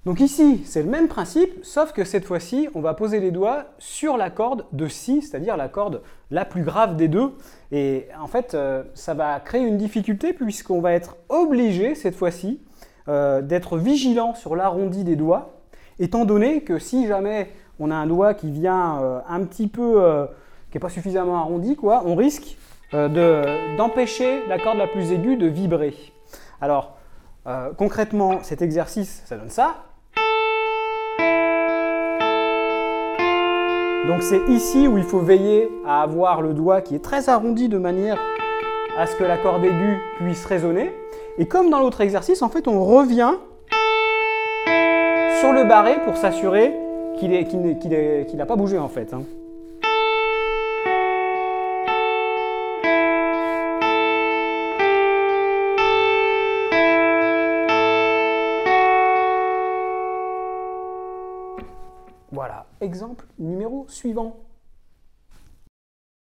Donc ici, c'est le même principe, sauf que cette fois-ci, on va poser les doigts sur la corde de Si, c'est-à-dire la corde la plus grave des deux. Et en fait, ça va créer une difficulté puisqu'on va être obligé, cette fois-ci, d'être vigilant sur l'arrondi des doigts, étant donné que si jamais on a un doigt qui vient un petit peu, qui n'est pas suffisamment arrondi, quoi, on risque d'empêcher la corde la plus aiguë de vibrer. Alors, concrètement, cet exercice, ça donne ça. Donc c'est ici où il faut veiller à avoir le doigt qui est très arrondi de manière à ce que la corde aiguë puisse résonner. Et comme dans l'autre exercice, en fait, on revient sur le barré pour s'assurer qu'il n'a pas bougé en fait. Voilà, exemple numéro suivant.